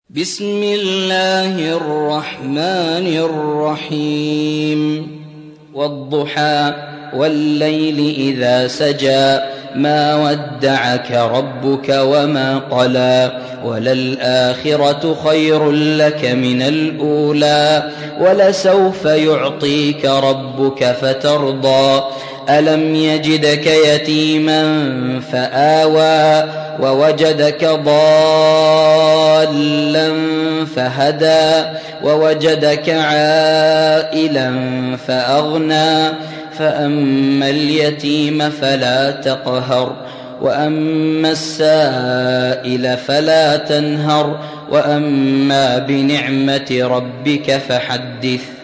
بسم الله الرحمن الرحيم والضحى والليل إذا سجى ما ودعك ربك وما قلى وللآخرة خير لك من الأولى ولسوف يعطيك ربك فترضى ألم يجدك يتيما فآوى ووجدك ضالا فهدى ووجدك عائلا فأغنى فأما اليتيم فلا تقهر وأما السائل فلا تنهر وأما بنعمة ربك فحدث